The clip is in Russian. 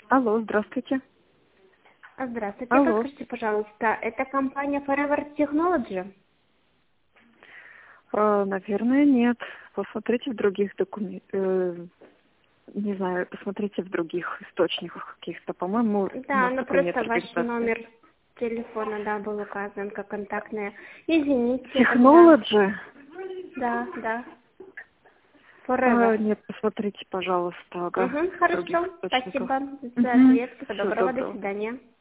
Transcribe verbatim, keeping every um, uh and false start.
Алло, здравствуйте. А, Здравствуйте, Алло. подскажите, пожалуйста, это компания Forever Technology? А, наверное, нет. Посмотрите в других документах. Не знаю, посмотрите в других источниках каких-то. По-моему, у Да, нас но такой нет просто ваш организации. номер телефона, да, был указан как контактная. Извините, тогда. Technology? Да, да. А, Forever. нет, посмотрите, пожалуйста, ага, Угу, в других хорошо. источниках. Спасибо за Угу. ответ. Всего Всего доброго, до доброго. свидания.